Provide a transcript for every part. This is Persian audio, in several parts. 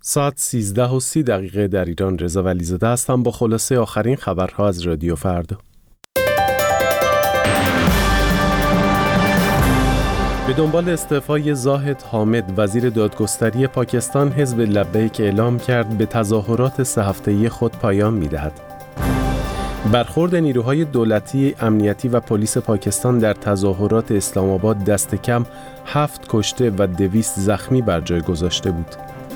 ساعت 13:30 در ایران. رضا ولیزاده هستم با خلاصه آخرین خبرها از رادیو فردا. به دنبال استعفای زاهد حامد وزیر دادگستری پاکستان، حزب لبیک اعلام کرد به تظاهرات 3 هفته‌ای خود پایان می‌دهد. برخورد نیروهای دولتی، امنیتی و پلیس پاکستان در تظاهرات اسلام آباد دست کم 7 کشته و 200 زخمی بر جای گذاشته بود.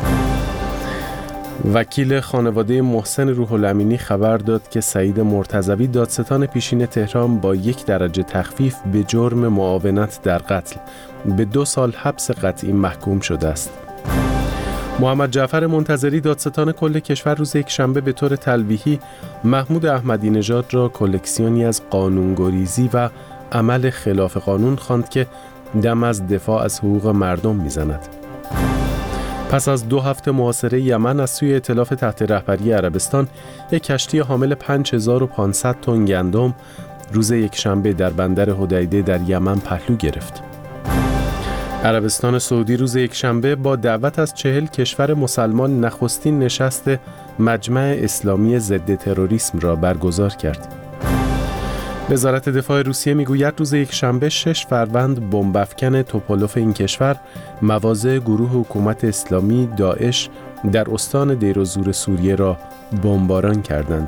وکیل خانواده محسن روح الامینی خبر داد که سعید مرتضوی دادستان پیشین تهران با 1 درجه تخفیف به جرم معاونت در قتل به 2 سال حبس قطعی محکوم شده است. محمد جعفر منتظری دادستان کل کشور روز یکشنبه به طور تلویحی محمود احمدی نژاد را کلکسیونی از قانونگریزی و عمل خلاف قانون خواند که دم از دفاع از حقوق مردم میزند. پس از 2 هفته محاصره یمن از سوی ائتلاف تحت رهبری عربستان، یک کشتی حامل 5500 تن گندم روز یکشنبه در بندر حدیده در یمن پهلو گرفت. عربستان سعودی روز یکشنبه با دعوت از 40 کشور مسلمان نخستین نشست مجمع اسلامی ضد تروریسم را برگزار کرد. وزارت دفاع روسیه میگوید روز یکشنبه 6 فروند بمب‌افکن توپولوف این کشور مواضع گروه حکومت اسلامی داعش در استان دیر الزور سوریه را بمباران کردند.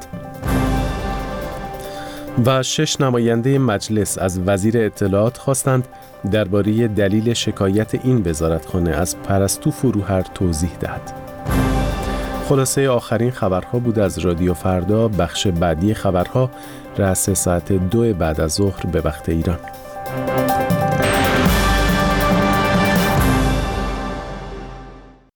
و 6 نماینده مجلس از وزیر اطلاعات خواستند درباره دلیل شکایت این وزارتخانه از پرستو فروهر توضیح دهد. خلاصه آخرین خبرها بود از رادیو فردا. بخش بعدی خبرها رأس ساعت 2 بعد از ظهر به وقت ایران.